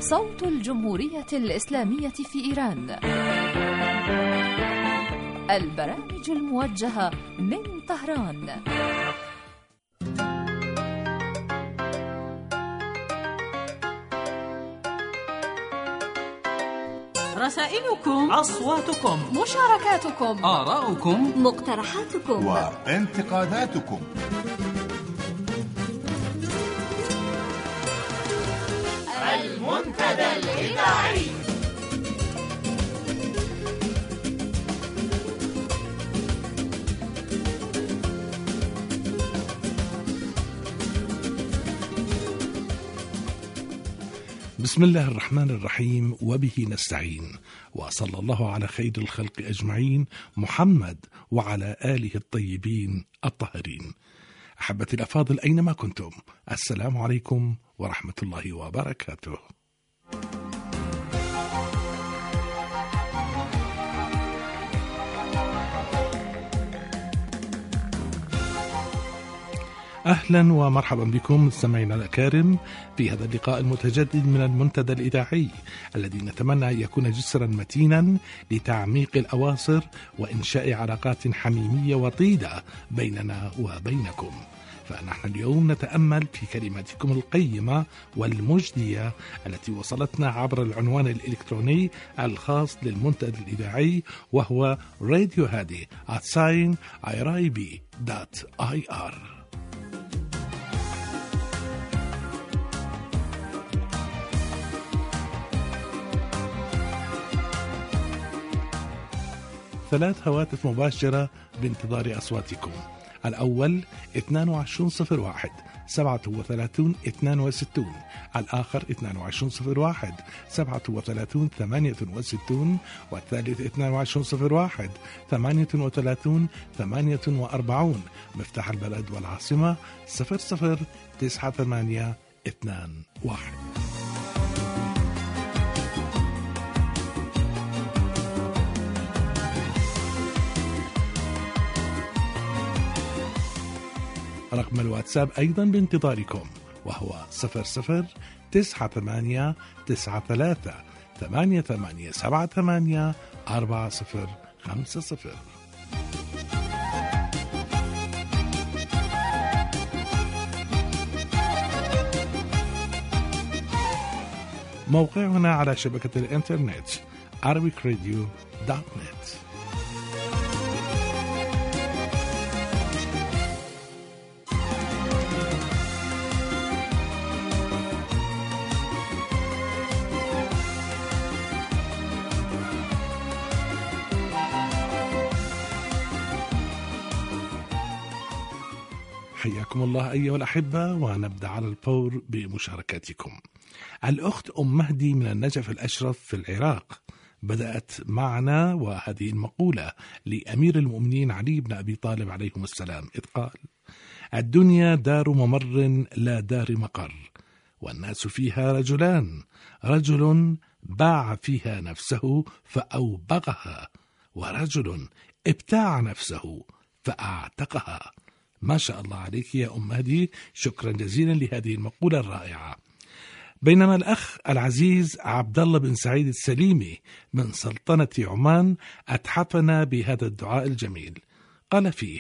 صوت الجمهورية الإسلامية في إيران. البرامج الموجهة من طهران. رسائلكم، أصواتكم، مشاركاتكم، آراؤكم، مقترحاتكم وانتقاداتكم. المنتدى الإذاعي. بسم الله الرحمن الرحيم، وبه نستعين، وصلى الله على خير الخلق أجمعين محمد وعلى آله الطيبين الطاهرين. أحبتي الأفاضل أينما كنتم، السلام عليكم ورحمة الله وبركاته. أهلا ومرحبا بكم مستمعينا الأكارم في هذا اللقاء المتجدد من المنتدى الإذاعي، الذي نتمنى أن يكون جسرا متينا لتعميق الأواصر وإنشاء علاقات حميمية وطيدة بيننا وبينكم. فنحن اليوم نتأمل في كلماتكم القيمة والمجدية التي وصلتنا عبر العنوان الإلكتروني الخاص للمنتدى الإذاعي، وهو radiohadi@irib.ir. ثلاث هواتف مباشرة بانتظار أصواتكم. الأول 2201 37 62، الآخر 2201 37 68، والثالث 2201 38 48. مفتاح البلد والعاصمة 009821. رقم الواتساب أيضا بانتظاركم، وهو 009893 8878 4050. موقعنا على شبكة الإنترنت arabicradio.net. حياكم الله أيها الأحبة، ونبدأ على الفور بمشاركاتكم. الأخت أم مهدي من النجف الأشرف في العراق بدأت معنا وهذه المقولة لأمير المؤمنين علي بن أبي طالب عليهم السلام، إذ قال: الدنيا دار ممر لا دار مقر، والناس فيها رجلان، رجل باع فيها نفسه فأوبغها، ورجل ابتاع نفسه فأعتقها. ما شاء الله عليك يا أم مهدي، شكرا جزيلا لهذه المقولة الرائعة. بينما الأخ العزيز عبد الله بن سعيد السليمي من سلطنة عمان أتحفنا بهذا الدعاء الجميل، قال فيه: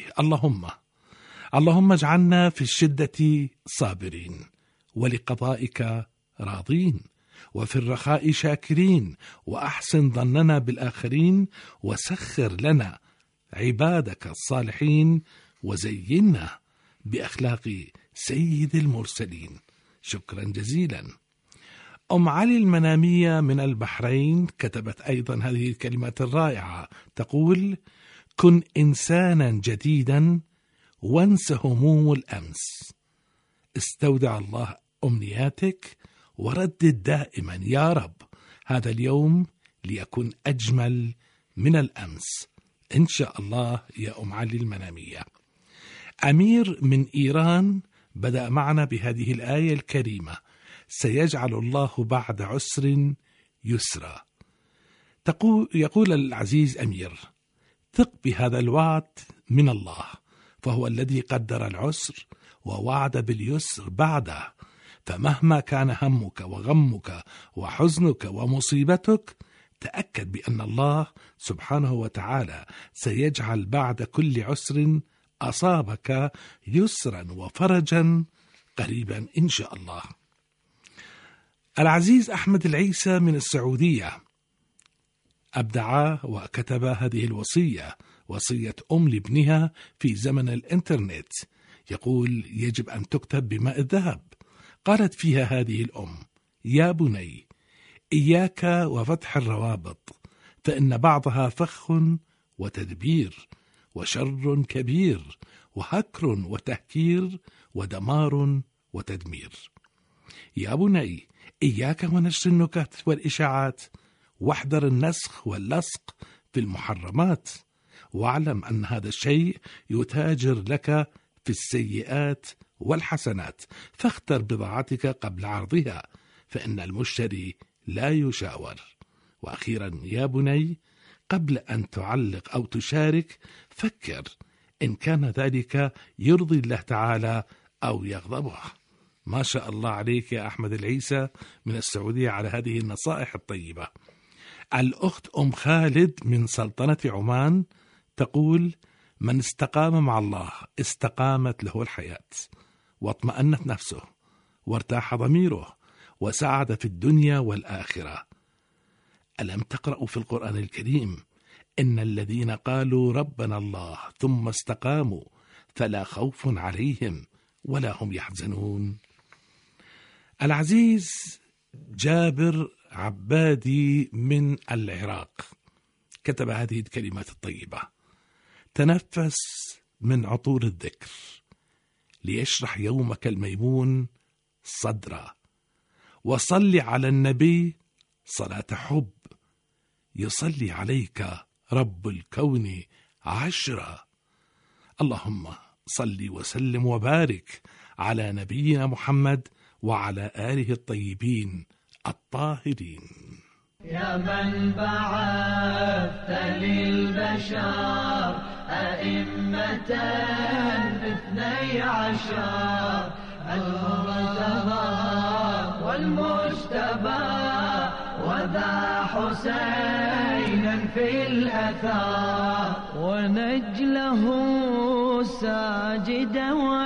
اللهم اجعلنا في الشدة صابرين، ولقضائك راضين، وفي الرخاء شاكرين، وأحسن ظننا بالآخرين، وسخر لنا عبادك الصالحين، وزينا بأخلاق سيد المرسلين. شكرا جزيلا. أم علي المنامية من البحرين كتبت أيضا هذه الكلمات الرائعة، تقول: كن إنسانا جديدا وانس هموم الأمس، استودع الله أمنياتك، وردد دائما يا رب هذا اليوم ليكن أجمل من الأمس إن شاء الله يا أم علي المنامية. أمير من إيران بدأ معنا بهذه الآية الكريمة: سيجعل الله بعد عسر يسرا. يقول العزيز أمير: ثق بهذا الوعد من الله، فهو الذي قدر العسر ووعد باليسر بعده، فمهما كان همك وغمك وحزنك ومصيبتك، تأكد بأن الله سبحانه وتعالى سيجعل بعد كل عسر أصابك يسرا وفرجا قريبا إن شاء الله. العزيز أحمد العيسى من السعودية أبدع وكتب هذه الوصية، وصية أم لابنها في زمن الإنترنت. يقول: يجب أن تكتب بماء الذهب. قالت فيها هذه الأم: يا بني، إياك وفتح الروابط، فإن بعضها فخ وتدبير وشر كبير وهكر وتهكير ودمار وتدمير. يا بني، إياك ونشر النكت والإشاعات، واحذر النسخ واللصق في المحرمات، واعلم أن هذا الشيء يتاجر لك في السيئات والحسنات، فاختر بضاعتك قبل عرضها، فإن المشتري لا يشاور. وأخيرا يا بني، قبل أن تعلق أو تشارك فكر إن كان ذلك يرضي الله تعالى أو يغضبه. ما شاء الله عليك يا أحمد العيسى من السعودية على هذه النصائح الطيبة. الأخت أم خالد من سلطنة عمان تقول: من استقام مع الله استقامت له الحياة، واطمأنت نفسه، وارتاح ضميره، وسعد في الدنيا والآخرة. ألم تقرأوا في القرآن الكريم: إن الذين قالوا ربنا الله ثم استقاموا فلا خوف عليهم ولا هم يحزنون. العزيز جابر عبادي من العراق كتب هذه الكلمات الطيبة: تنفس من عطور الذكر ليشرح يومك الميمون صدرا، وصل على النبي صلاة حب يصلي عليك رب الكون عشرا. اللهم صل وسلم وبارك على نبينا محمد وعلى آله الطيبين الطاهرين. يا من بعثت للبشر أئمة 12 المرتضى والمجتبى وذا حسينا في الأثار، ونجله الساجد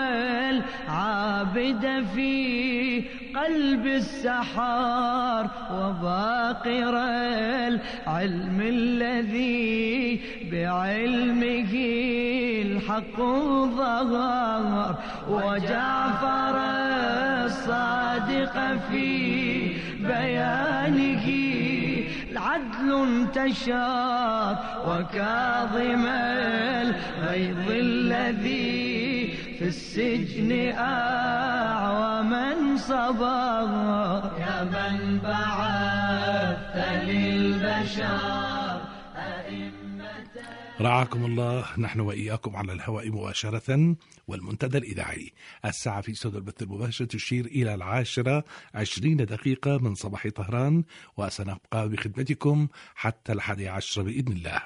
والعابد في قلب السحار، وباقر العلم الذي بعلمه الحق ظهر، وجعفر الصادق في بيانه العدل انتشر، وكاظم الغيظ الذي في السجن أعواما صبر. يا من بعثت للبشر أئمة. رعاكم الله. نحن وإياكم على الهواء مباشرة، والمنتدى الإذاعي الساعة في استوديو البث المباشر تشير إلى 10:20 من صباح طهران، وسنبقى بخدمتكم حتى 11 بإذن الله.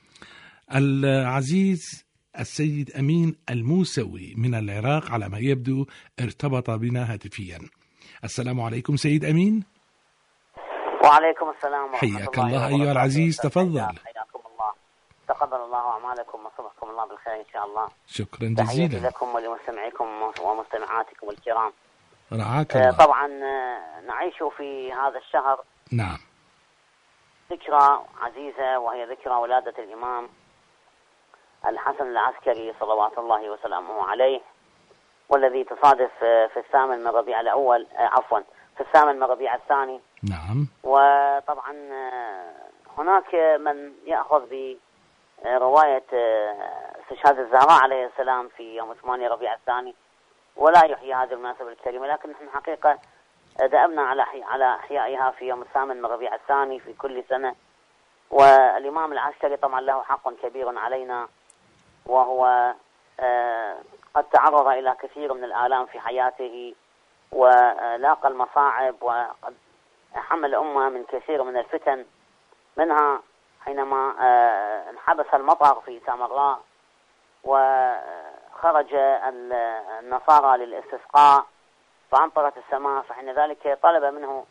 العزيز السيد أمين الموسوي من العراق على ما يبدو ارتبط بنا هاتفيا. السلام عليكم سيد أمين. وعليكم السلام ورحمة الله. حياك الله أيها العزيز، تفضل. حياكم الله، تقبل الله أعمالكم وصبحكم الله بالخير إن شاء الله. شكرا جزيلا. تحياتي لكم ولمستمعيكم ومستمعاتكم الكرام. رعاك الله. طبعا نعيش في هذا الشهر نعم ذكرى عزيزة، وهي ذكرى ولادة الإمام الحسن العسكري صلوات الله وسلامه عليه، والذي تصادف في 8 من ربيع الأول، في 8 من ربيع الثاني. نعم. وطبعا هناك من يأخذ برواية استشهاد الزهراء عليه السلام في يوم 8 ربيع الثاني، ولا يحيي هذه المناسبة الكريمة، لكن نحن حقيقة دأبنا على إحيائها في يوم 8 من ربيع الثاني في كل سنة. والإمام العسكري طبعا له حق كبير علينا، وهو قد تعرض إلى كثير من الآلام في حياته، ولاقى المصاعب، وقد حمل الأمة من كثير من الفتن، منها حينما انحبس المطر في سامراء وخرج النصارى للاستسقاء، فأمطرت السماء. فحين ذلك طلب منه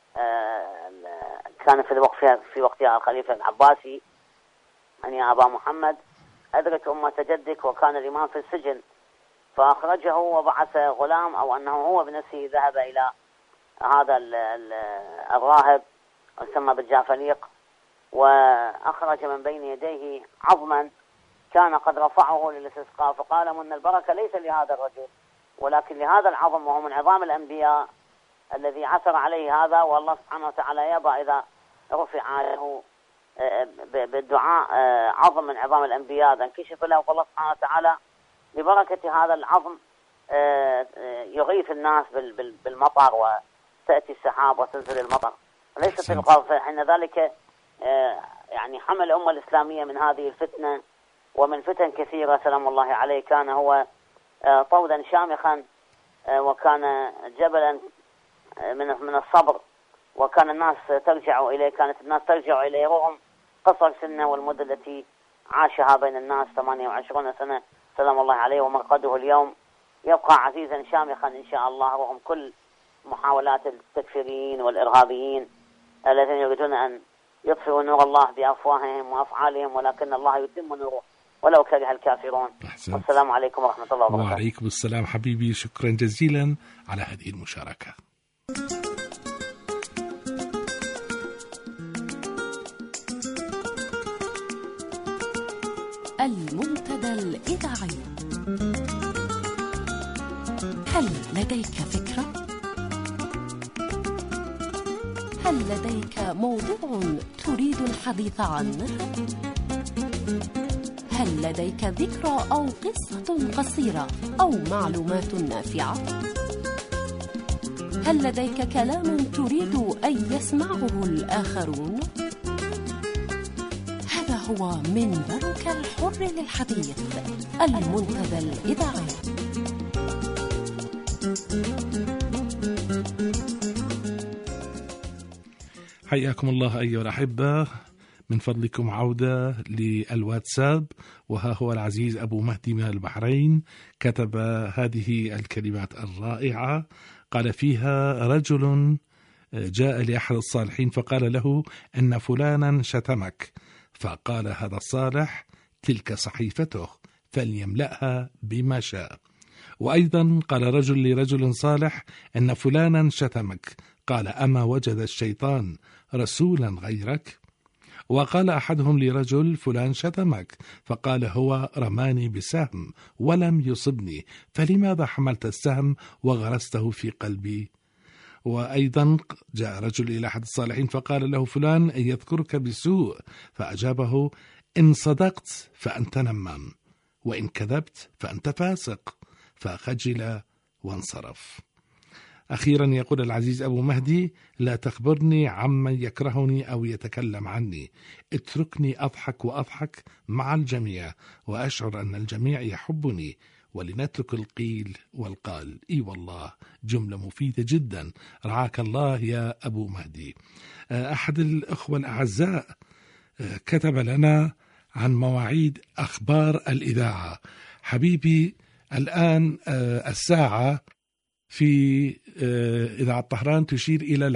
كان في وقتها الخليفة العباسي أن يا أبا محمد أدرك أمة جدك وكان الإمام في السجن، فأخرجه وبعث غلام، أو أنه هو بنفسه ذهب إلى هذا الراهب يسمى بالجافليق، وأخرج من بين يديه عظما كان قد رفعه للاستسقاء، فقال من البركة ليس لهذا الرجل ولكن لهذا العظم، وهو من عظام الأنبياء الذي عثر عليه هذا، والله سبحانه وتعالى يابى إذا رفع له بالدعاء عظم من عظام الأنبياء إذا انكشف له، فالله سبحانه وتعالى ببركة هذا العظم يغيث الناس بالمطر، وتأتي السحاب وتنزل المطر. ليست القافة حين ذلك يعني حمل الأمة الإسلامية من هذه الفتنة ومن فتن كثيرة سلام الله عليه. كان هو طودا شامخا، وكان جبلا من الصبر، وكان الناس كانت الناس ترجع إليه رغم قصر سنه والمدة التي عاشها بين الناس 28 سنة سلام الله عليه. ومرقده اليوم يبقى عزيزا شامخا إن شاء الله رغم كل محاولات التكفيريين والإرهابيين الذين يريدون أن يطفئوا نور الله بأفواههم وأفعالهم، ولكن الله يتم نوره ولو كره الكافرون. والسلام عليكم ورحمة الله وبركاته. وعليكم السلام حبيبي، شكرا جزيلا على هذه المشاركة. المنتدى الإذاعي. هل لديك فكرة؟ هل لديك موضوع تريد الحديث عنه؟ هل لديك ذكرى أو قصة قصيرة أو معلومات نافعة؟ هل لديك كلام تريد أن يسمعه الآخرون؟ هذا هو منبرك الحر للحديث، المنتدى الإذاعي. حياكم الله أيها الأحبة، من فضلكم عودة للواتساب. وها هو العزيز أبو مهدي من البحرين كتب هذه الكلمات الرائعة، قال فيها: رجل جاء لأحد الصالحين فقال له أن فلانا شتمك، فقال هذا الصالح: تلك صحيفته فليملأها بما شاء. وأيضا قال رجل لرجل صالح أن فلانا شتمك، قال: أما وجد الشيطان رسولا غيرك؟ وقال أحدهم لرجل: فلان شتمك، فقال: هو رماني بسهم ولم يصبني، فلماذا حملت السهم وغرسته في قلبي؟ وأيضا جاء رجل إلى أحد الصالحين فقال له: فلان يذكرك بسوء، فأجابه: إن صدقت فأنت نمام، وإن كذبت فأنت فاسق، فخجل وانصرف. أخيرا يقول العزيز أبو مهدي: لا تخبرني عمن يكرهني أو يتكلم عني، اتركني أضحك وأضحك مع الجميع وأشعر أن الجميع يحبني، ولنترك القيل والقال. إي والله جملة مفيدة جدا، رعاك الله يا أبو مهدي. أحد الأخوة الأعزاء كتب لنا عن مواعيد أخبار الإذاعة. حبيبي الآن الساعة في إذاعة طهران تشير إلى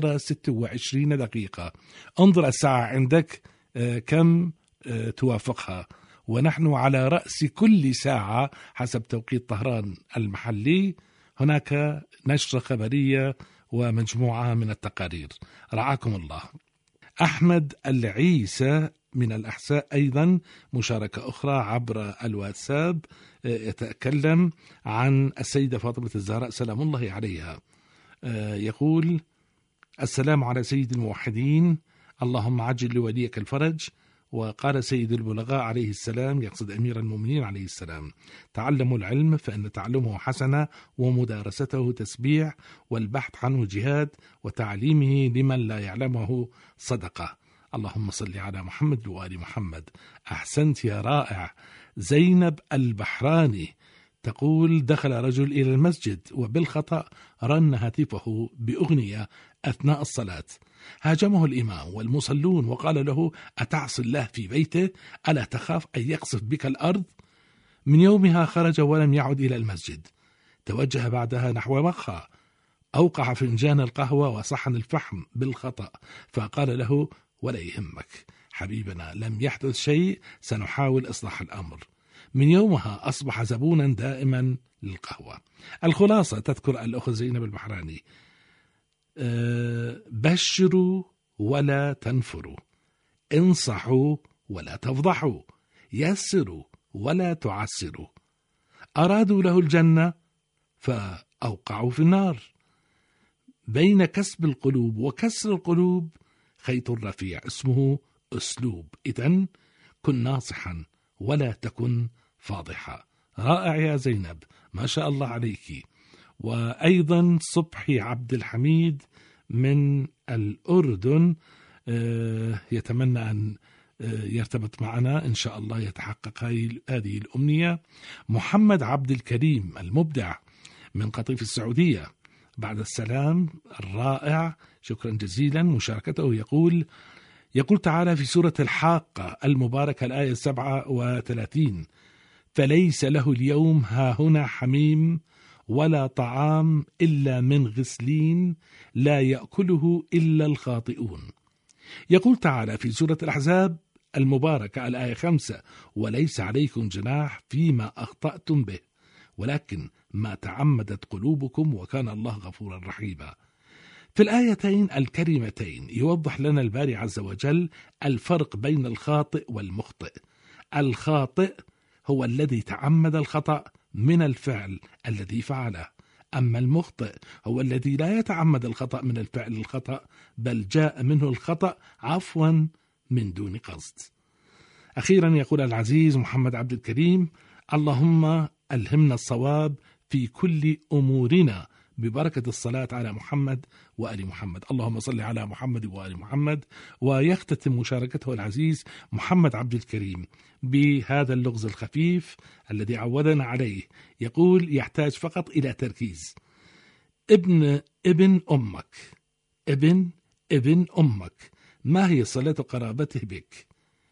10:26. انظر الساعة عندك كم توافقها، ونحن على رأس كل ساعة حسب توقيت طهران المحلي هناك نشرة خبرية ومجموعة من التقارير. رعاكم الله. أحمد العيسى من الأحساء أيضا مشاركة أخرى عبر الواتساب، يتكلم عن السيدة فاطمة الزهراء سلام الله عليها. يقول: السلام على سيد الموحدين، اللهم عجل لوليك الفرج. وقال سيد البلغاء عليه السلام، يقصد أمير المؤمنين عليه السلام: تعلموا العلم فإن تعلمه حسنة، ومدارسته تسبيح، والبحث عنه جهاد، وتعليمه لمن لا يعلمه صدقة. اللهم صل على محمد وآل محمد. أحسنت يا رائع. زينب البحراني تقول: دخل رجل إلى المسجد وبالخطأ رن هاتفه بأغنية أثناء الصلاة، هاجمه الإمام والمصلون وقال له: أتعصي الله في بيته؟ ألا تخاف أن يقصف بك الأرض؟ من يومها خرج ولم يعد إلى المسجد. توجه بعدها نحو مخا أوقع فنجان القهوة وصحن الفحم بالخطأ، فقال له: ولا يهمك حبيبنا، لم يحدث شيء، سنحاول إصلاح الأمر. من يومها أصبح زبونا دائما للقهوة. الخلاصة، تذكر الأخت زينب البحراني: بشروا ولا تنفروا، انصحوا ولا تفضحوا، يسروا ولا تعسروا. أرادوا له الجنة فأوقعوا في النار. بين كسب القلوب وكسر القلوب خيط رفيع اسمه أسلوب. إذن كن ناصحا ولا تكن فاضحا. رائع يا زينب، ما شاء الله عليك. وأيضا صبحي عبد الحميد من الأردن يتمنى أن يرتبط معنا إن شاء الله، يتحقق هذه الأمنية. محمد عبد الكريم المبدع من قطيف السعودية، بعد السلام الرائع، شكرا جزيلا مشاركته. يقول تعالى في سورة الحاقة المباركة الآية 37: فليس له اليوم هاهنا حميم ولا طعام إلا من غسلين لا يأكله إلا الخاطئون. يقول تعالى في سورة الأحزاب المباركة الآية 5: وليس عليكم جناح فيما أخطأتم به ولكن ما تعمدت قلوبكم وكان الله غفورا رحيما. في الآيتين الكريمتين يوضح لنا الباري عز وجل الفرق بين الخاطئ والمخطئ. الخاطئ هو الذي تعمد الخطأ من الفعل الذي فعله، أما المخطئ هو الذي لا يتعمد الخطأ من الفعل الخطأ، بل جاء منه الخطأ عفوا من دون قصد. أخيرا يقول العزيز محمد عبد الكريم: اللهم ألهمنا الصواب في كل أمورنا ببركة الصلاة على محمد وآل محمد. اللهم صل على محمد وآل محمد. ويختتم مشاركته العزيز محمد عبد الكريم بهذا اللغز الخفيف الذي عودنا عليه. يقول: يحتاج فقط إلى تركيز. ابن أمك، ابن أمك، ما هي صلة قرابته بك؟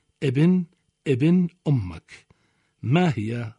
ابن أمك، ما هي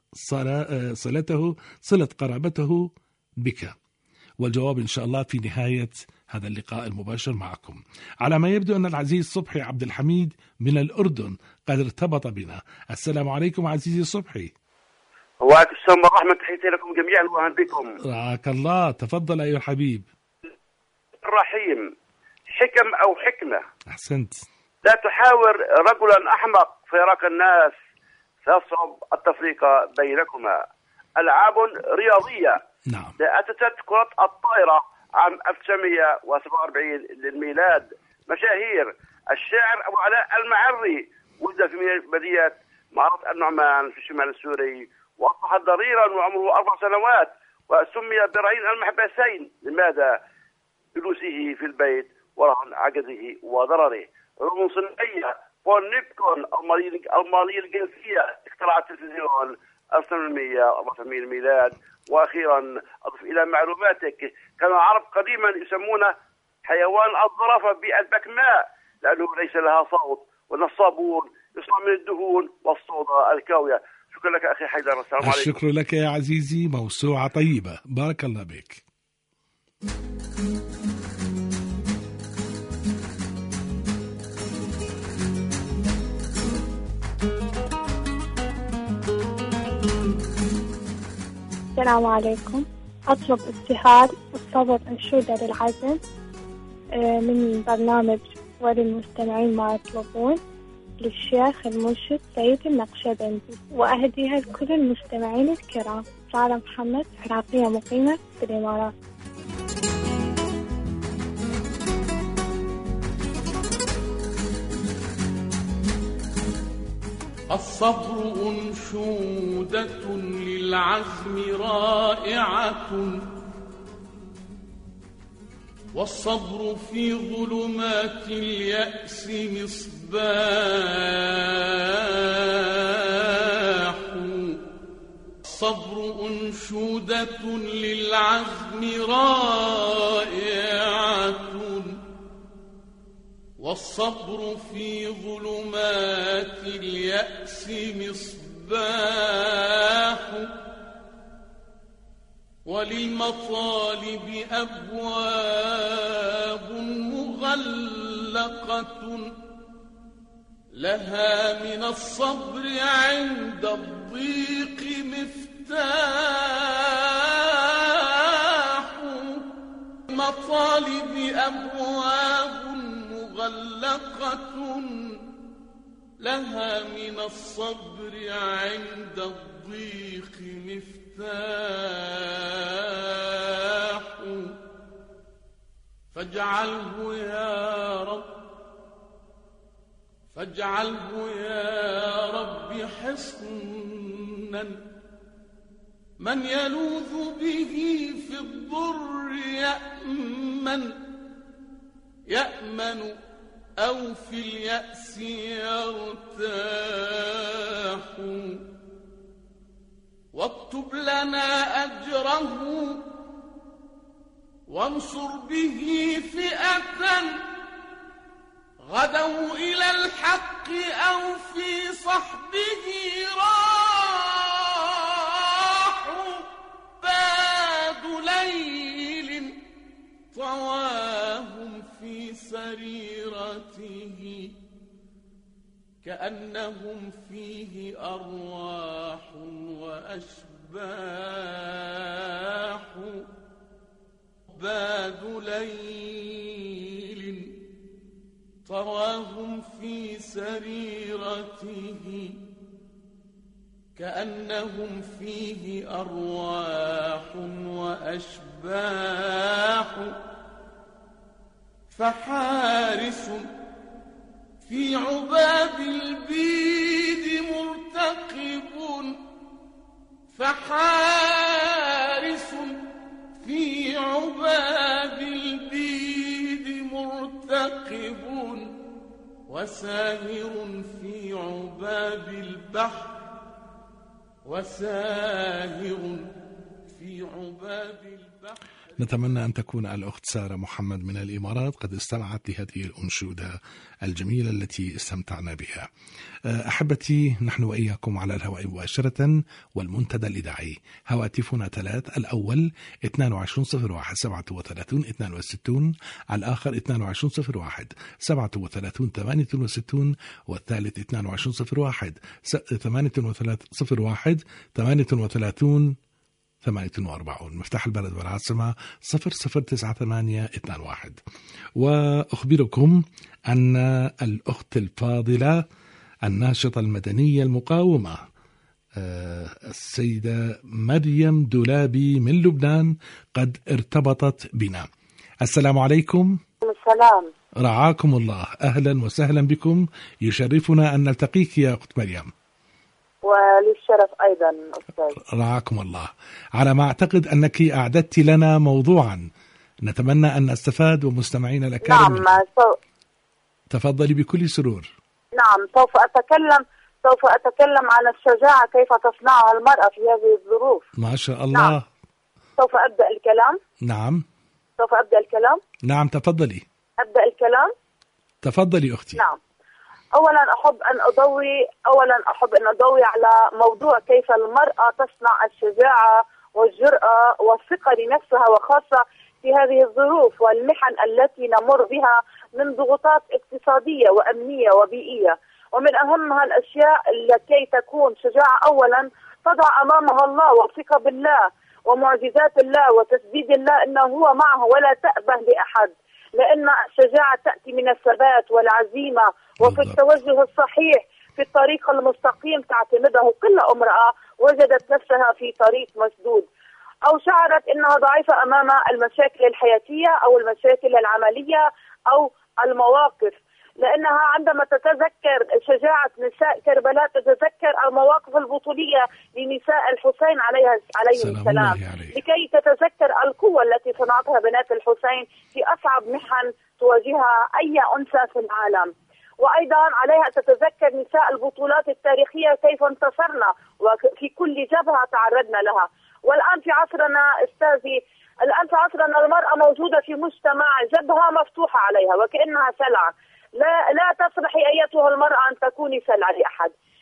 صلة قرابته بك؟ والجواب إن شاء الله في نهاية هذا اللقاء المباشر معكم. على ما يبدو أن العزيز صبحي عبد الحميد من الأردن قد ارتبط بنا. السلام عليكم عزيزي صبحي. وعليكم السلام ورحمة، تحياتي لكم جميعا وأهلا بكم. رعاك الله، تفضل أيها الحبيب. الرحيم، حكم أو حكمة. أحسنت. لا تحاور رجلا أحمق فيراك الناس فيصعب التفريق بينكما. ألعاب رياضية. نعم. أتت كرة الطائرة عام 1947 للميلاد. مشاهير: الشاعر أبو علاء المعري، ولد في مدينة معرة النعمان في الشمال السوري، وأصبح ضريرا وعمره 4 سنوات، وسمي برهين المحبسين. لماذا؟ جلوسه في البيت ورهن عجزه وضرره. علوم صناعية: بون نيبكون المالية الجنسية، اخترع التلفزيون 1984 الميلاد. وأخيرا أضف إلى معلوماتك: كان العرب قديما يسمون حيوان الظرافة بالبكماء لأنه ليس لها صوت، والنصابون يصنع من الدهون والصودا الكاوية. شكرا لك أخي حيدر، السلام عليكم. الشكر لك يا عزيزي، موسوعة طيبة، بارك الله بك. السلام عليكم. أطلب ابتهال والصبر أنشودة للعزم من برنامج وللمستمعين ما يطلبون للشيخ المرشد سيد النقشبندي، وأهديها لكل المستمعين الكرام. سارة محمد، عراقية مقيمة في الإمارات. الصبر أنشودة للعزم رائعة، والصبر في ظلمات اليأس مصباح. الصبر أنشودة للعزم رائعة، والصبر في ظلمات اليأس مصباح. وللمطالب أبواب مغلقة، لها من الصبر عند الضيق مفتاح. مطالب أبواب مغلقة، لها من الصبر عند الضيق مفتاح. فاجعله يا رب، فاجعله يا رب حصنا من يلوذ به في الضر يأمن أو في اليأس يرتاح. واكتب لنا أجره وانصر به فئة غدوا إلى الحق أو في صحبه راحوا. باد ليل طواهم في سريرته، كأنهم فيه أرواح وأشباح. باد ليل طواهم في سريرته، كأنهم فيه أرواح وأشباح. فحارس في عباب البيد مرتقب، فحارس في عباب البيد مرتقب، وساهر في عباب البحر، وساهر في عباب البحر. نتمنى أن تكون الأخت سارة محمد من الإمارات قد استمعت لهذه الأنشودة الجميلة التي استمتعنا بها. أحبتي، نحن وإياكم على الهواء مباشرة والمنتدى الإذاعي. هواتفنا 3: الأول 2201 37 62، الآخر 2201 37 68، والثالث 2201 38 38 48. مفتاح البلد والعاصمة 009821. وأخبركم أن الأخت الفاضلة الناشطة المدنية المقاومة السيدة مريم دولابي من لبنان قد ارتبطت بنا. السلام عليكم. السلام. رعاكم الله، أهلا وسهلا بكم، يشرفنا أن نلتقيك يا أخت مريم. وللشرف أيضا أستاذ. رعاكم الله. على ما أعتقد أنك أعددت لنا موضوعا نتمنى أن نستفاد ومستمعين الأكارم. نعم تفضلي بكل سرور. نعم، سوف أتكلم عن الشجاعة كيف تصنعها المرأة في هذه الظروف. ما شاء الله. نعم. سوف أبدأ الكلام. نعم. سوف أبدأ الكلام. نعم تفضلي. أبدأ الكلام. تفضلي أختي. نعم. أولا أحب أن أضوي على موضوع كيف المرأة تصنع الشجاعة والجرأة والثقة لنفسها، وخاصة في هذه الظروف والمحن التي نمر بها من ضغوطات اقتصادية وأمنية وبيئية. ومن أهمها الأشياء لكي تكون شجاعة، أولا تضع أمامها الله والثقة بالله ومعجزات الله وتسديد الله أنه هو معه ولا تأبه لأحد، لأن الشجاعة تأتي من الثبات والعزيمة وفي التوجه الصحيح في الطريق المستقيم تعتمده كل امرأة وجدت نفسها في طريق مسدود أو شعرت أنها ضعيفة أمام المشاكل الحياتية أو المشاكل العملية أو المواقف، لأنها عندما تتذكر شجاعة نساء كربلاء تتذكر المواقف البطولية لنساء الحسين عليهم السلام، لكي تتذكر القوة التي صنعتها بنات الحسين في أصعب محن تواجهها أي أنثى في العالم. وأيضا عليها تتذكر نساء البطولات التاريخية كيف انتصرنا وفي كل جبهة تعرضنا لها. والآن في عصرنا أستاذي، الآن في عصرنا المرأة موجودة في مجتمع جبهة مفتوحة عليها وكأنها سلعة. لا تصلحي أيتها المرأة أن تكوني سلعة لأحد.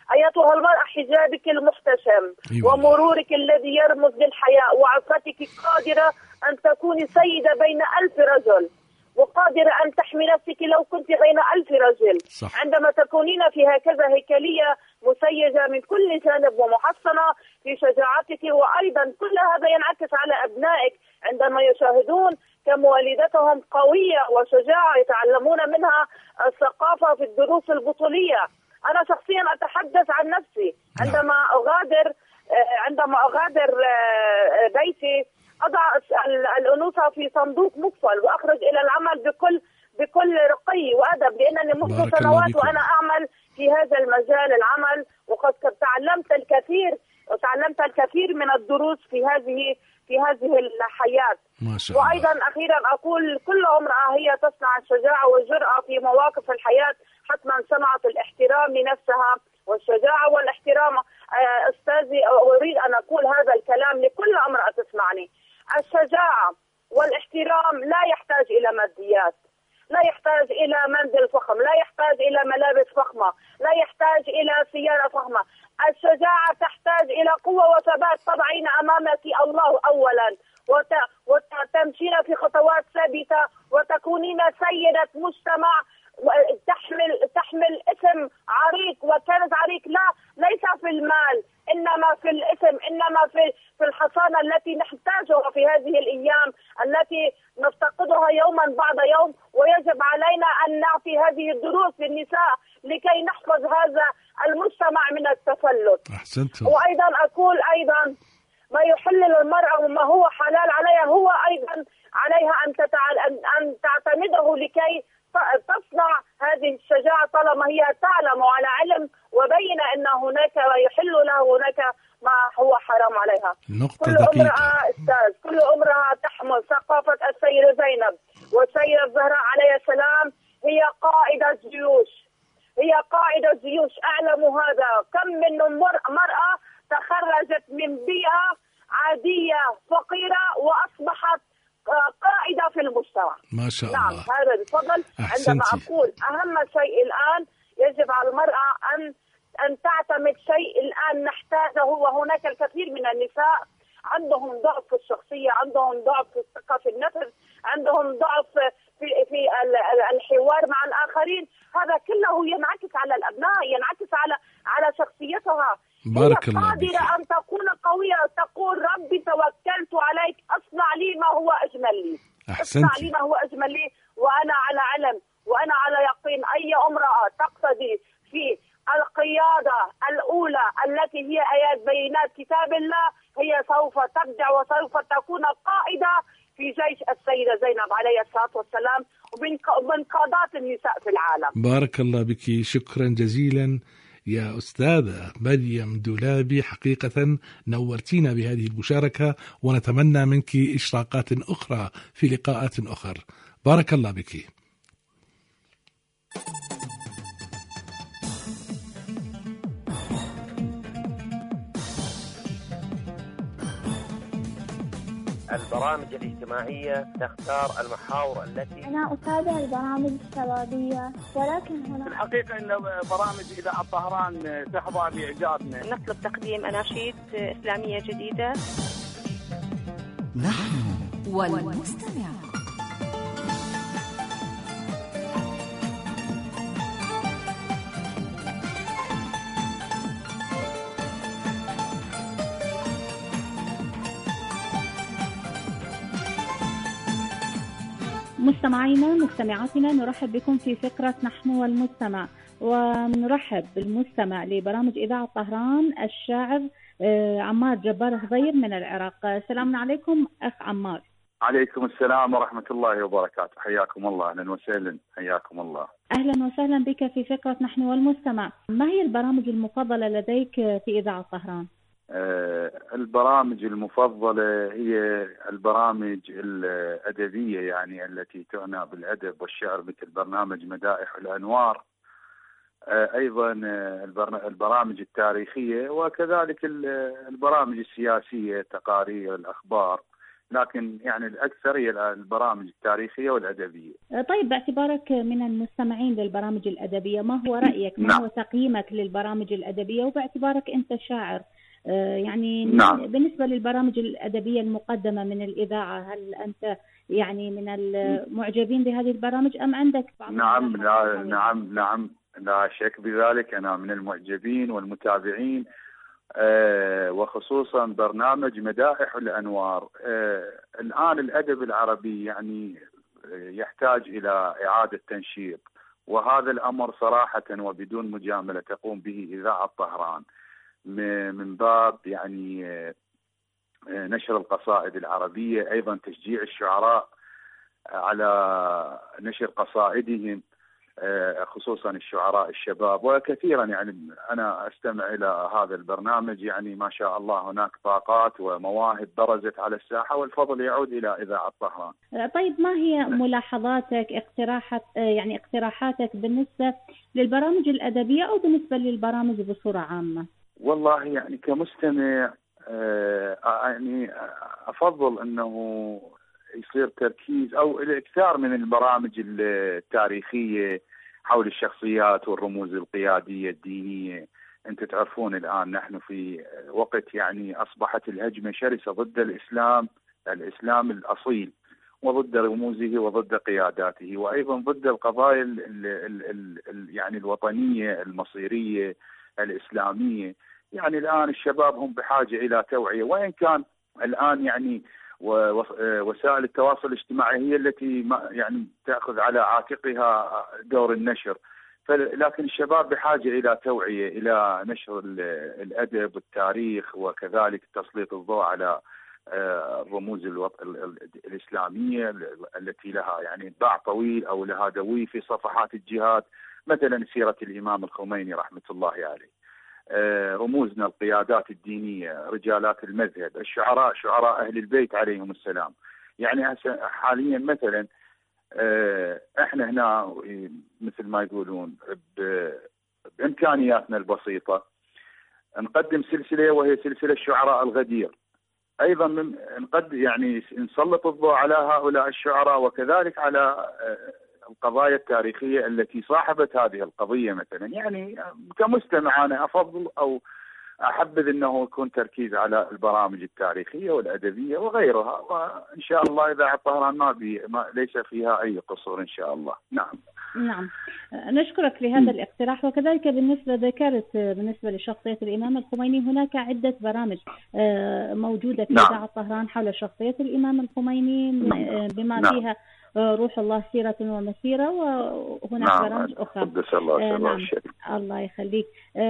أيتها المرأة حجابك المحتشم ومرورك الذي يرمز للحياء وعفتك قادرة أن تكوني سيدة بين 1000 رجل، وقادرة أن تحمي نفسك لو كنت بين 1000 رجل. صح. عندما تكونين في هكذا هيكلية مسيجة من كل جانب ومحصنة في شجاعتك، وأيضا كل هذا ينعكس على أبنائك عندما يشاهدون كم والدتهم قوية وشجاعة يتعلمون منها الثقافة في الدروس البطولية. أنا شخصيا أتحدث عن نفسي، عندما أغادر بيتي أضع الأنوثة في صندوق مقفل وأخرج إلى العمل بكل رقي وأدب، لأنني منذ سنوات وأنا أعمل في هذا المجال العمل، وقد تعلمت الكثير من الدروس في هذه الحياة. ما شاء الله. وأيضا أخيرا أقول كل امرأة هي تصنع الشجاعة والجرأة في مواقف الحياة، حتما صنعت الاحترام لنفسها والشجاعة والاحترام. أستاذي أريد أن أقول هذا الكلام لكل امرأة تسمعني: الشجاعة والاحترام لا يحتاج إلى ماديات، لا يحتاج إلى منزل فخم، لا يحتاج إلى ملابس فخمة، لا يحتاج إلى سيارة فخمة. الشجاعة تحتاج إلى قوة وثبات، تضعين أمامك الله أولا وتمشين في خطوات ثابتة وتكونين سيدة مجتمع تحمل اسم عريق وكنز عريق، ليس في المال إنما في الاسم، إنما في الحصانة التي نحتاجها في هذه الأيام التي نفتقدها يوما بعد يوم، ويجب علينا أن نعطي هذه الدروس للنساء لكي نحفظ هذا المجتمع من التفلت. أحسنت. وأيضا أقول ما يحل للمرأة وما هو حلال عليها هو أيضا عليها أن تعتمده لكي تصنع هذه الشجاعة طالما هي تعلم وعلى علم وبين أن هناك ما يحل له هناك ما هو حرام عليها. كل امرأة كل امرأة تحمل ثقافة السيدة زينب والسيدة الزهراء عليه السلام، هي قائدة جيوش. أعلم هذا. كم من مرأة تخرجت من بيئة عادية فقيرة وأصبحت قائدة في المجتمع. ما شاء الله. نعم، هذا بفضل. عندما أقول أهم شيء الآن يجب على المرأة أن تعتمد شيء الآن نحتاجه، وهناك الكثير من النساء عندهم ضعف في الشخصية، عندهم ضعف في الثقة في النفس، عندهم ضعف في الحوار مع الآخرين. هذا كله ينعكس على الأبناء، ينعكس على شخصيتها. بارك الله بك. قادرة أن تكون قوية، تقول ربي توكلت عليك، أصنع لي ما هو أجمل لي. اصنع لي ما هو أجمل لي، وأنا على علم وأنا على يقين أي امرأة تقتدي في القيادة الأولى التي هي آيات بينات كتاب الله هي سوف تبدع وسوف تكون قائدة في جيش السيدة زينب عليه الصلاة والسلام ومن قادات النساء في العالم. بارك الله بك، شكرا جزيلا يا أستاذة مريم دولابي. حقيقة نورتينا بهذه المشاركة، ونتمنى منك إشراقات أخرى في لقاءات أخر. بارك الله بك. البرامج الاجتماعية تختار المحاور التي أنا أتابع البرامج الشبابية، ولكن هنا في الحقيقة إن برامج إذاعة طهران تحظى بإعجابنا. نطلب تقديم أناشيد إسلامية جديدة. نحن والمستمع. مستمعينا مستمعاتنا، نرحب بكم في فقرة نحن والمستمع، ونرحب بالمستمع لبرامج إذاعة طهران الشاعر عمار جبار هضير من العراق. السلام عليكم أخ عمار. عليكم السلام ورحمة الله وبركاته، حياكم الله، أهلا وسهلا، حياكم الله. أهلا وسهلا بك في فقرة نحن والمستمع. ما هي البرامج المفضلة لديك في إذاعة طهران؟ البرامج المفضلة هي البرامج الأدبية، يعني التي تعنى بالأدب والشعر، مثل برنامج مدائح الأنوار، أيضا البرامج التاريخية، وكذلك البرامج السياسية، تقارير الأخبار، لكن يعني الأكثر هي البرامج التاريخية والأدبية. طيب، باعتبارك من المستمعين للبرامج الأدبية، ما هو رأيك؟ ما هو تقييمك للبرامج الأدبية؟ وباعتبارك أنت شاعر، يعني بالنسبة للبرامج الأدبية المقدمة من الإذاعة، هل أنت يعني من المعجبين بهذه البرامج أم عندك بعض؟ نعم، لا شك بذلك، أنا من المعجبين والمتابعين، وخصوصا برنامج مدائح الأنوار. الآن الأدب العربي يعني يحتاج إلى إعادة تنشيط، وهذا الأمر صراحة وبدون مجاملة تقوم به إذاعة طهران من باب يعني نشر القصائد العربية، أيضا تشجيع الشعراء على نشر قصائدهم، خصوصا الشعراء الشباب. وكثيرا يعني أنا أستمع إلى هذا البرنامج، يعني ما شاء الله هناك طاقات ومواهب برزت على الساحة، والفضل يعود إلى إذاعة طهران. طيب، ما هي ملاحظاتك، اقتراحاتك بالنسبة للبرامج الأدبية أو بالنسبة للبرامج بصورة عامة؟ والله يعني كمستمع يعني أفضل أنه يصير تركيز أو الإكثار من البرامج التاريخية حول الشخصيات والرموز القيادية الدينية. أنت تعرفون الآن نحن في وقت يعني أصبحت الهجمة شرسة ضد الإسلام الأصيل، وضد رموزه وضد قياداته، وأيضا ضد القضايا يعني الوطنية المصيرية الإسلامية. يعني الآن الشباب هم بحاجة إلى توعية، وإن كان الآن يعني ووسائل التواصل الاجتماعي هي التي يعني تأخذ على عاتقها دور النشر، لكن الشباب بحاجة إلى توعية، إلى نشر الأدب والتاريخ، وكذلك تسليط الضوء على الرموز الإسلامية التي لها يعني باع طويل أو لها دوي في صفحات الجهاد، مثلا سيرة الإمام الخميني رحمة الله عليه، رموزنا القيادات الدينية، رجالات المذهب، الشعراء، شعراء أهل البيت عليهم السلام. يعني حاليا مثلا احنا هنا مثل ما يقولون بإمكانياتنا البسيطة نقدم سلسلة، وهي سلسلة الشعراء الغدير. أيضا يعني نسلط الضوء على هؤلاء الشعراء، وكذلك على القضايا التاريخية التي صاحبت هذه القضية. مثلا يعني كمستمع أنا أفضل أو أحبذ أنه يكون تركيز على البرامج التاريخية والأدبية وغيرها، وإن شاء الله إذاعة طهران ليس فيها أي قصور إن شاء الله. نعم، نشكرك لهذا الاقتراح. وكذلك ذكرت بالنسبة لشخصية الإمام الخميني، هناك عدة برامج موجودة في إذاعة طهران حول شخصية الإمام الخميني، بما فيها روح الله سيرة ومسيرة، وهناك برامج أخرى. قدس الله نعم، الله يخليك.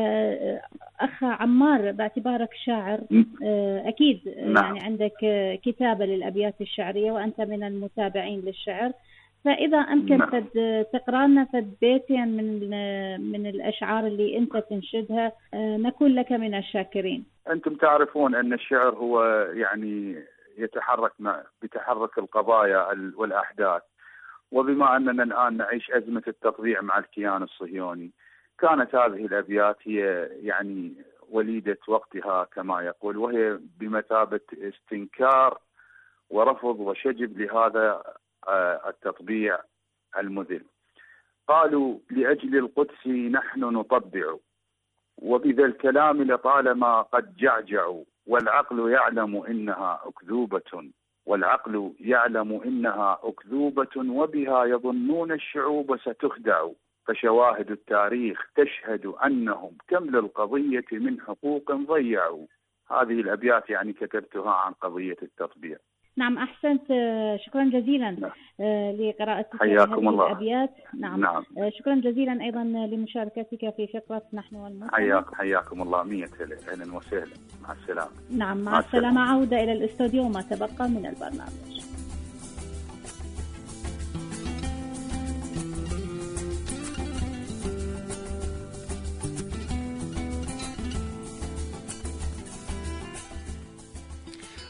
أخ عمار، باعتبارك شاعر أكيد يعني عندك كتابة للأبيات الشعرية، وأنت من المتابعين للشعر، فإذا أمكن تقرأ لنا فد بيتين من الأشعار اللي أنت تنشدها، نكون لك من الشاكرين. أنتم تعرفون أن الشعر هو يعني يتحرك بتحرك القضايا والأحداث، وبما أننا الآن نعيش أزمة التطبيع مع الكيان الصهيوني، كانت هذه الأبيات هي يعني وليدة وقتها كما يقول، وهي بمثابة استنكار ورفض وشجب لهذا التطبيع المذل. قالوا لأجل القدس نحن نطبع، وبذا الكلام لطالما قد جعجعوا، والعقل يعلم إنها أكذوبة، وبها يظنون الشعوب ستخدع، فشواهد التاريخ تشهد أنهم كم للقضية من حقوق ضيعوا. هذه الأبيات يعني كتبتها عن قضية التطبيع. نعم، أحسنت، شكرا جزيلا لقراءتك حياكم الله. الأبيات. نعم. شكرا جزيلا أيضا لمشاركتك في فقرة نحن والمستمع. حياكم الله. 100 أهلا وسهلا. مع السلامة. نعم، مع السلامة. عودة إلى الاستوديو وما تبقى من البرنامج.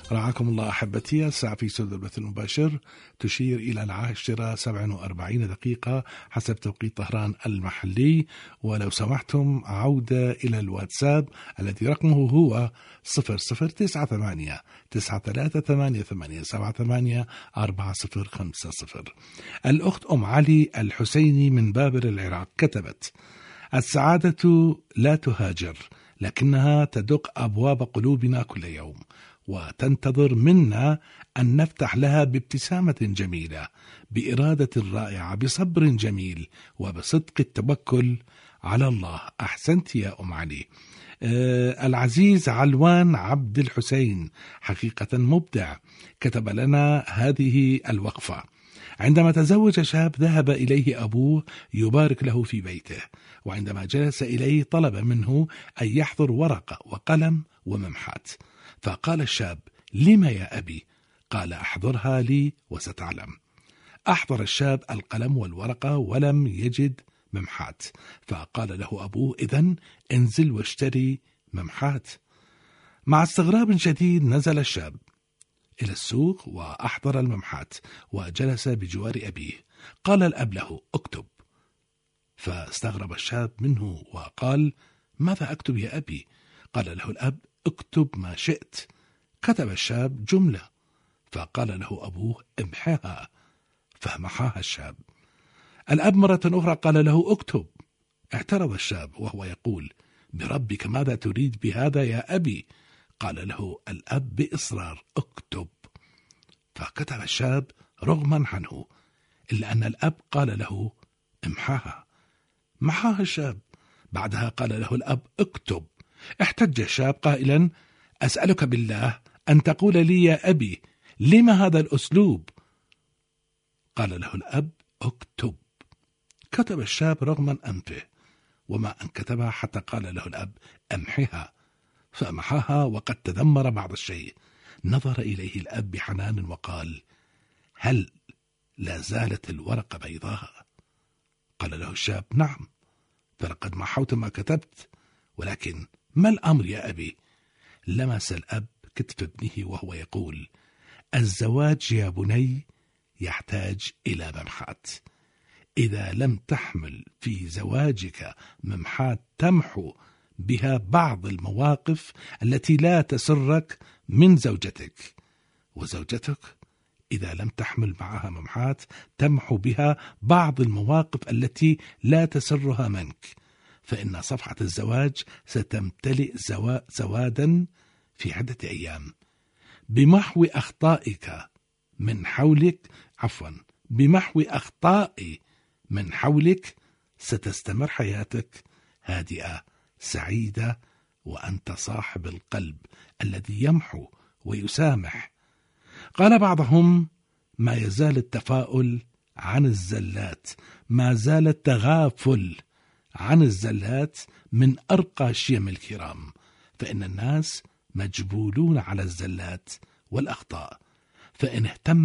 رعاكم الله أحبتي. الساعة في سد البث المباشر تشير إلى 10:47 حسب توقيت طهران المحلي. ولو سمحتم عودة إلى الواتساب الذي رقمه هو 0098 938878 4050. الأخت أم علي الحسيني من بابل العراق كتبت: السعادة لا تهاجر، لكنها تدق أبواب قلوبنا كل يوم وتنتظر منا أن نفتح لها بابتسامة جميلة، بإرادة رائعة، بصبر جميل، وبصدق التوكل على الله. أحسنت يا أم علي. العزيز علوان عبد الحسين حقيقة مبدع، كتب لنا هذه الوقفة: عندما تزوج شاب ذهب إليه أبوه يبارك له في بيته، وعندما جلس إليه طلب منه أن يحضر ورقة وقلم وممحات، فقال الشاب: لما يا أبي؟ قال: أحضرها لي وستعلم. أحضر الشاب القلم والورقة ولم يجد ممحات، فقال له أبوه: إذن انزل واشتري ممحات. مع استغراب شديد نزل الشاب إلى السوق وأحضر الممحات وجلس بجوار أبيه. قال الأب له: اكتب. فاستغرب الشاب منه وقال: ماذا أكتب يا أبي؟ قال له الأب: اكتب ما شئت. كتب الشاب جملة، فقال له أبوه: امحها، فمحاها الشاب. الأب مرة أخرى قال له: اكتب. اعترض الشاب وهو يقول: بربك ماذا تريد بهذا يا أبي؟ قال له الأب بإصرار: اكتب. فكتب الشاب رغما عنه، إلا أن الأب قال له: امحاها. محاها الشاب. بعدها قال له الأب: اكتب. احتج الشاب قائلا: أسألك بالله أن تقول لي يا أبي، لما هذا الأسلوب؟ قال له الأب: اكتب. كتب الشاب رغم أنفه، وما أن كتبها حتى قال له الأب: امحها. فمحاها وقد تذمر بعض الشيء. نظر إليه الأب بحنان وقال: هل لا زالت الورقة بيضاء؟ قال له الشاب: نعم، فلقد محوت ما كتبت، ولكن ما الأمر يا أبي؟ لمس الأب كتف ابنه وهو يقول: الزواج يا بني يحتاج إلى ممحات. إذا لم تحمل في زواجك ممحات تمحو بها بعض المواقف التي لا تسرك من زوجتك، وزوجتك إذا لم تحمل معها ممحات تمحو بها بعض المواقف التي لا تسرها منك، فإن صفحة الزواج ستمتلئ سوادا في عدة أيام. بمحو أخطائك من حولك، بمحو أخطائي من حولك ستستمر حياتك هادئة سعيدة، وأنت صاحب القلب الذي يمحو ويسامح. قال بعضهم: ما يزال التفاؤل عن الزلات، ما زال التغافل عن الزلات من أرقى شيم الكرام، فإن الناس مجبولون على الزلات والأخطاء. فإن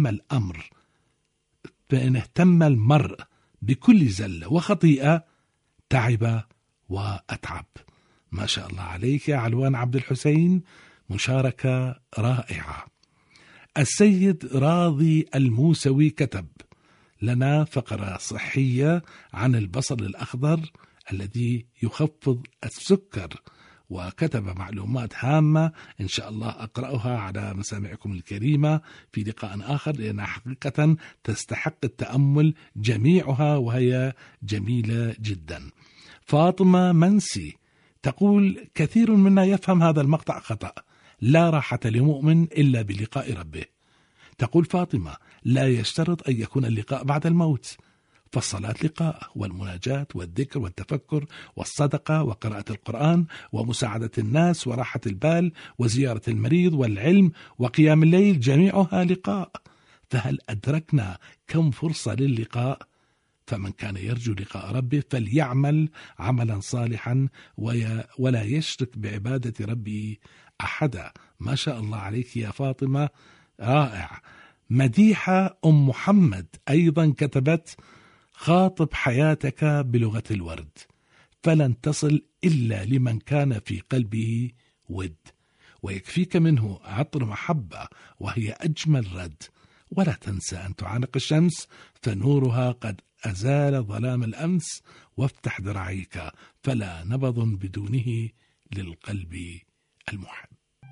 اهتم المرء بكل زلة وخطيئة تعب وأتعب. ما شاء الله عليك يا علوان عبد الحسين، مشاركة رائعة. السيد راضي الموسوي كتب لنا فقرة صحية عن البصل الأخضر الذي يخفض السكر، وكتب معلومات هامة إن شاء الله أقرأها على مسامعكم الكريمة في لقاء آخر، لأنها حقيقة تستحق التأمل جميعها وهي جميلة جدا. فاطمة منسي تقول: كثير منا يفهم هذا المقطع خطأ، لا راحة لمؤمن إلا بلقاء ربه. تقول فاطمة: لا يشترط أن يكون اللقاء بعد الموت، فالصلاة لقاء، والمناجاة والذكر والتفكر والصدقة وقراءة القرآن ومساعدة الناس وراحة البال وزيارة المريض والعلم وقيام الليل جميعها لقاء. فهل أدركنا كم فرصة للقاء؟ فمن كان يرجو لقاء ربه فليعمل عملا صالحا ولا يشرك بعبادة ربه أحدا. ما شاء الله عليك يا فاطمة، رائع. مديحة أم محمد أيضا كتبت: خاطب حياتك بلغة الورد، فلن تصل إلا لمن كان في قلبه ود، ويكفيك منه عطر محبة وهي أجمل رد. ولا تنسى أن تعانق الشمس فنورها قد أزال ظلام الأمس، وافتح ذراعيك فلا نبض بدونه للقلب المحب.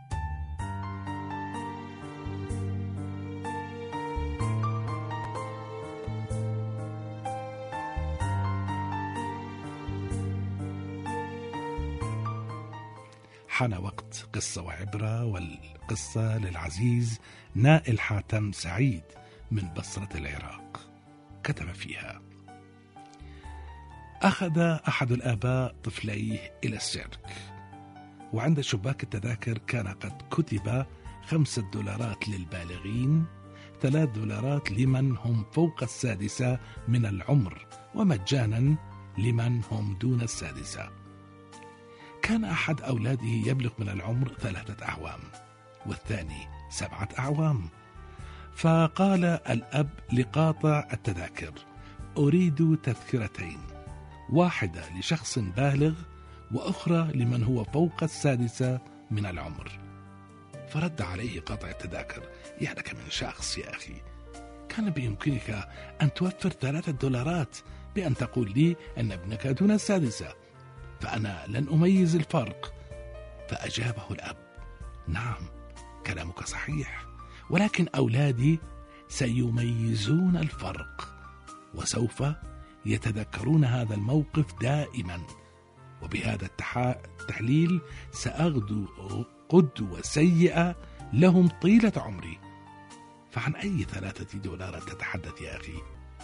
حان وقت قصة وعبرة، والقصة للعزيز نائل حاتم سعيد من بصرة العراق. كتب فيها: أخذ أحد الآباء طفليه إلى السيرك، وعند شباك التذاكر كان قد كتب $5 للبالغين، $3 لمن هم فوق 6 من العمر، ومجانا لمن هم دون 6. كان أحد أولاده يبلغ من العمر 3 أعوام والثاني 7 أعوام، فقال الأب لقاطع التذاكر: أريد تذكرتين، واحدة لشخص بالغ وأخرى لمن هو فوق 6 من العمر. فرد عليه قاطع التذاكر: يا لك من شخص يا أخي، كان بإمكانك أن توفر $3 بأن تقول لي أن ابنك دون 6، فأنا لن أميز الفرق. فأجابه الأب: نعم كلامك صحيح، ولكن أولادي سيميزون الفرق، وسوف يتذكرون هذا الموقف دائما، وبهذا التحليل سأغدو قدوة سيئة لهم طيلة عمري. فعن أي $3 تتحدث يا أخي؟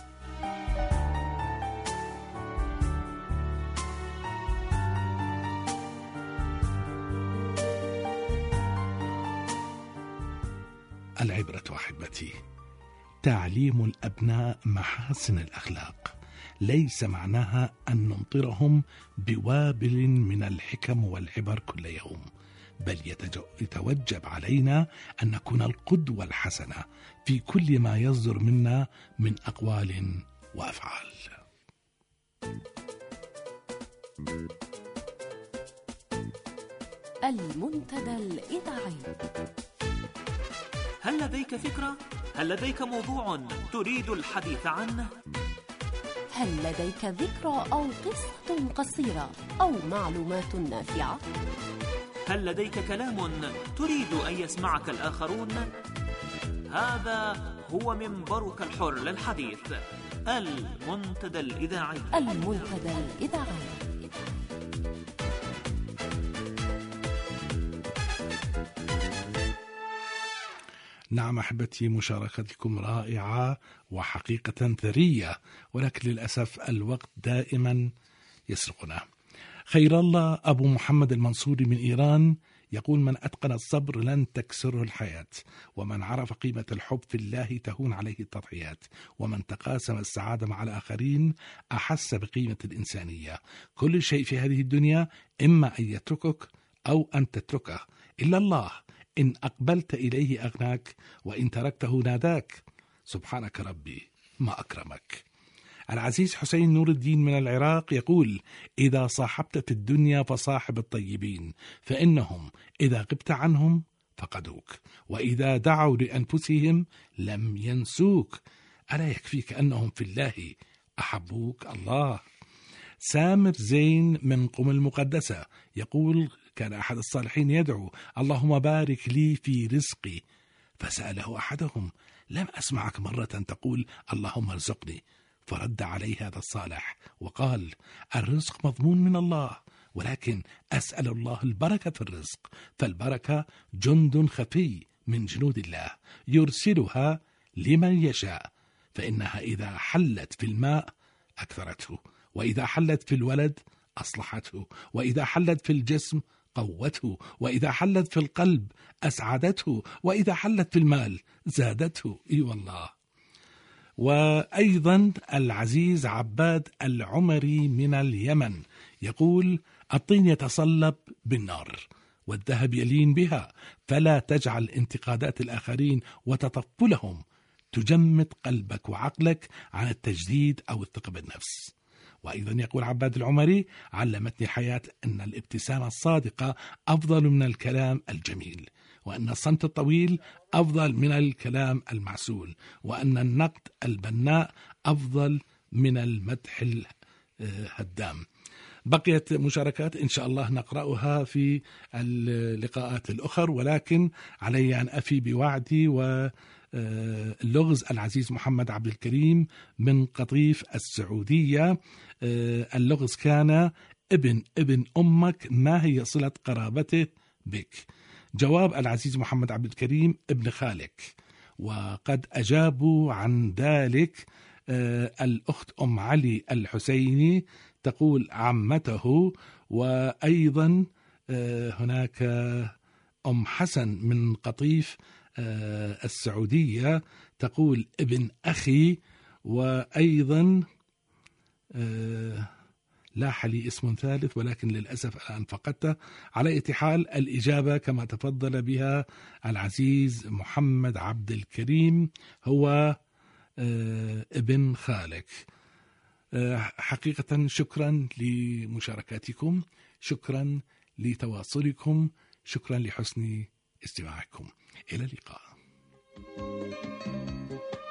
العبرة أحبتي تعليم الأبناء محاسن الأخلاق، ليس معناها أن نمطرهم بوابل من الحكم والعبر كل يوم، بل يتوجب علينا أن نكون القدوة الحسنة في كل ما يصدر منا من أقوال وأفعال. المنتدى الإذاعي. هل لديك فكرة؟ هل لديك موضوع تريد الحديث عنه؟ هل لديك ذكرى أو قصة قصيرة أو معلومات نافعة؟ هل لديك كلام تريد أن يسمعك الآخرون؟ هذا هو منبرك الحر للحديث، المنتدى الإذاعي. المنتدى الإذاعي. نعم أحبتي، مشاركتكم رائعة وحقيقة ثرية، ولكن للأسف الوقت دائما يسرقنا. خير الله أبو محمد المنصوري من إيران يقول: من أتقن الصبر لن تكسره الحياة، ومن عرف قيمة الحب في الله تهون عليه التضحيات، ومن تقاسم السعادة مع الآخرين أحس بقيمة الإنسانية. كل شيء في هذه الدنيا إما أن يتركك أو أن تتركه، إلا الله إن أقبلت إليه أغناك، وإن تركته ناداك. سبحانك ربي ما أكرمك. العزيز حسين نور الدين من العراق يقول: إذا صاحبت في الدنيا فصاحب الطيبين، فإنهم إذا غبت عنهم فقدوك، وإذا دعوا لأنفسهم لم ينسوك. ألا يكفيك أنهم في الله أحبوك الله. سامر زين من قم المقدسة يقول: كان أحد الصالحين يدعو: اللهم بارك لي في رزقي، فسأله أحدهم: لم أسمعك مرة تقول اللهم ارزقني؟ فرد عليه هذا الصالح وقال: الرزق مضمون من الله، ولكن أسأل الله البركة في الرزق، فالبركة جند خفي من جنود الله يرسلها لمن يشاء، فإنها إذا حلت في الماء أكثرته، وإذا حلت في الولد أصلحته، وإذا حلت في الجسم قوته، وإذا حلت في القلب أسعدته، وإذا حلت في المال زادته. إي والله. وأيضا العزيز عباد العمري من اليمن يقول: الطين يتصلب بالنار والذهب يلين بها، فلا تجعل انتقادات الآخرين وتطفلهم تجمد قلبك وعقلك عن التجديد أو الثقة بالنفس. وأيضا يقول عباد العمري: علمتني الحياة أن الابتسامة الصادقة أفضل من الكلام الجميل، وأن الصمت الطويل أفضل من الكلام المعسول، وأن النقد البناء أفضل من المدح الهدام. بقيت مشاركات إن شاء الله نقرأها في اللقاءات الأخر، ولكن علي أن أفي بوعدي. واللغز العزيز محمد عبد الكريم من قطيف السعودية، اللغز كان: ابن أمك ما هي صلة قرابته بك؟ جواب العزيز محمد عبد الكريم: ابن خالك. وقد أجابوا عن ذلك الأخت أم علي الحسيني تقول عمته، وأيضا هناك أم حسن من قطيف السعودية تقول ابن أخي، وأيضا لاح لي اسم ثالث ولكن للأسف الآن فقدته. على أي حال الإجابة كما تفضل بها العزيز محمد عبد الكريم هو ابن خالك. حقيقة شكرا لمشاركاتكم، شكرا لتواصلكم، شكرا لحسن استماعكم. إلى اللقاء.